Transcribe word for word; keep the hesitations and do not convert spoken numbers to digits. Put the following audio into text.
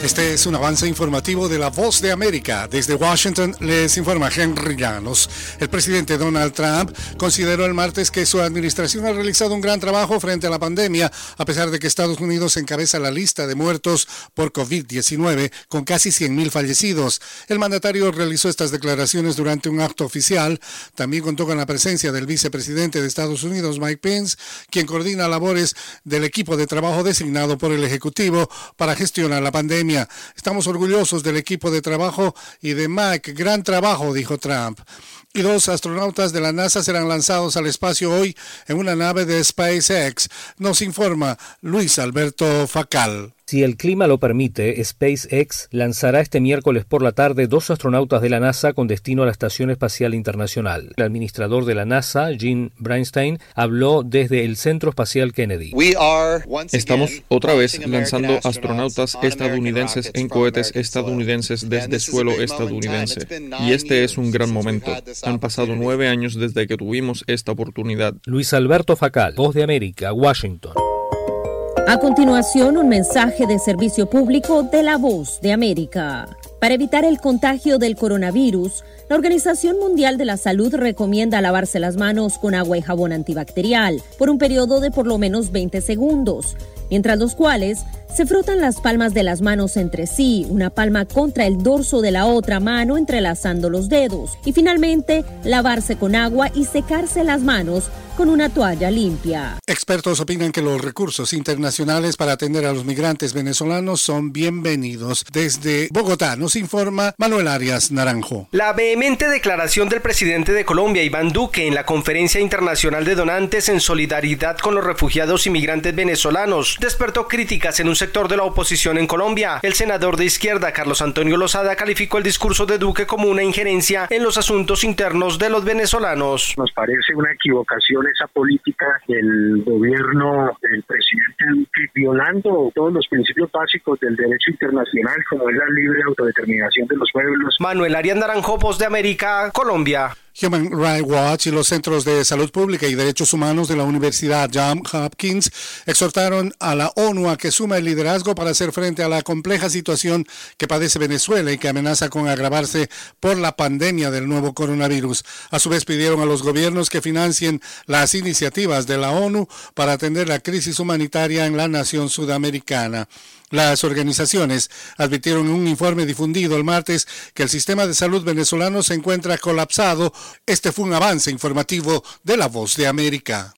Este es un avance informativo de La Voz de América. Desde Washington les informa Henry Llanos. El presidente Donald Trump consideró el martes que su administración ha realizado un gran trabajo frente a la pandemia, a pesar de que Estados Unidos encabeza la lista de muertos por COVID diecinueve con casi cien mil fallecidos. El mandatario realizó estas declaraciones durante un acto oficial. También contó con la presencia del vicepresidente de Estados Unidos, Mike Pence, quien coordina labores del equipo de trabajo designado por el Ejecutivo para gestionar la pandemia. Estamos orgullosos del equipo de trabajo y de Mike. Gran trabajo, dijo Trump. Y dos astronautas de la NASA serán lanzados al espacio hoy en una nave de SpaceX, nos informa Luis Alberto Facal. Si el clima lo permite, SpaceX lanzará este miércoles por la tarde dos astronautas de la NASA con destino a la Estación Espacial Internacional. El administrador de la NASA, Gene Bernstein, habló desde el Centro Espacial Kennedy. Estamos otra vez lanzando astronautas estadounidenses en cohetes estadounidenses desde suelo estadounidense. Y este es un gran momento. Han pasado nueve años desde que tuvimos esta oportunidad. Luis Alberto Facal, Voz de América, Washington. A continuación, un mensaje de servicio público de La Voz de América. Para evitar el contagio del coronavirus, la Organización Mundial de la Salud recomienda lavarse las manos con agua y jabón antibacterial por un periodo de por lo menos veinte segundos, mientras los cuales se frotan las palmas de las manos entre sí, una palma contra el dorso de la otra mano entrelazando los dedos, y finalmente lavarse con agua y secarse las manos con una toalla limpia. Expertos opinan que los recursos internacionales para atender a los migrantes venezolanos son bienvenidos. Desde Bogotá nos informa Manuel Arias Naranjo. La vehemente declaración del presidente de Colombia, Iván Duque, en la Conferencia Internacional de Donantes en solidaridad con los refugiados y migrantes venezolanos, despertó críticas en un sector de la oposición en Colombia. El senador de izquierda, Carlos Antonio Lozada, calificó el discurso de Duque como una injerencia en los asuntos internos de los venezolanos. Nos parece una equivocación esa política del gobierno del presidente Duque, violando todos los principios básicos del derecho internacional, como es la libre autodeterminación de los pueblos. Manuel Arias Naranjo, Voz de América, Colombia. Human Rights Watch y los Centros de Salud Pública y Derechos Humanos de la Universidad Johns Hopkins exhortaron a la ONU a que suma el liderazgo para hacer frente a la compleja situación que padece Venezuela y que amenaza con agravarse por la pandemia del nuevo coronavirus. A su vez pidieron a los gobiernos que financien las iniciativas de la ONU para atender la crisis humanitaria en la nación sudamericana. Las organizaciones advirtieron en un informe difundido el martes que el sistema de salud venezolano se encuentra colapsado. Este fue un avance informativo de La Voz de América.